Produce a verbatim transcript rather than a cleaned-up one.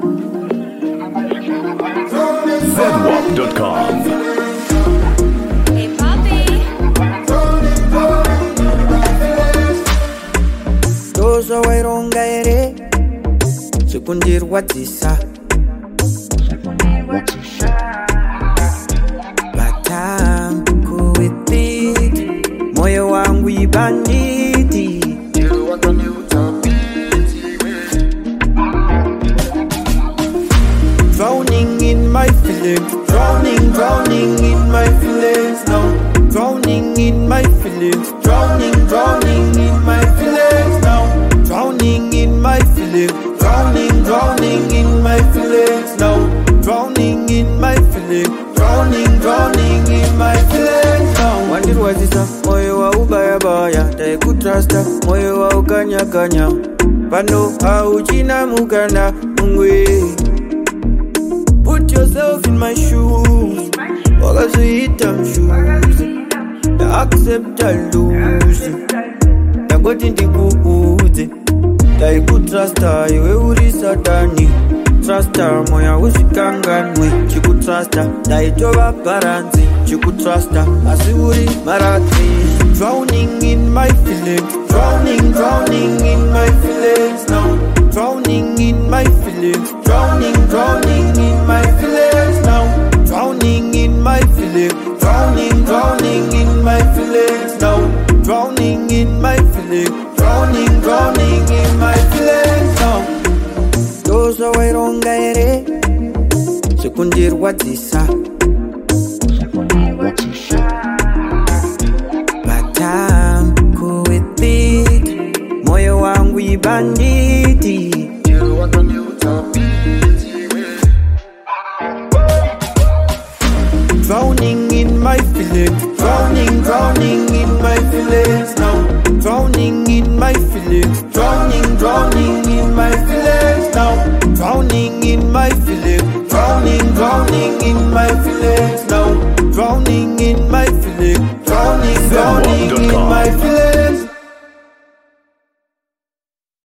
zedwap dot com. Hey, Poppy. Dozo waironga ere sikundirwadzisa batamkuwithiti moyo wangu ibanditi drowning in my feelings, drowning, drowning in my feelings now, drowning in my feelings, drowning, drowning in my feelings now, drowning in my feelings, drowning, drowning in my feelings now, drowning in my feelings, drowning, drowning in my feelings now. Wandirwadzisa moyo wa ubaya baya, taikutrasta moyo wa ukanya kanya, pano hauchina mukana mungwe. Put yourself in my shoes, wakazita shoes. Accept I lose, ndangoti ndikuudze, taikutrasta iwe uri satani, trasta moya uzikanganwe, chikutrasta taitova paranzi, chikutrasta asi uri maratsi. Drowning in my feelings, drowning, drowning in my feelings now, drowning in my feelings, drowning, drowning in my feelings now, drowning in my feelings, drowning, drowning in my feelings now, drowning in my feelings, drowning, drowning in my feelings now. Dozo waironga ere sikundirwadzisa batamkuwithiti moyo wangu ibanditi. Drowning in my feelings, drowning, drowning in my feelings now, drowning in my feelings, drowning, drowning in my feelings now, drowning in my feelings, drowning, drowning in my feelings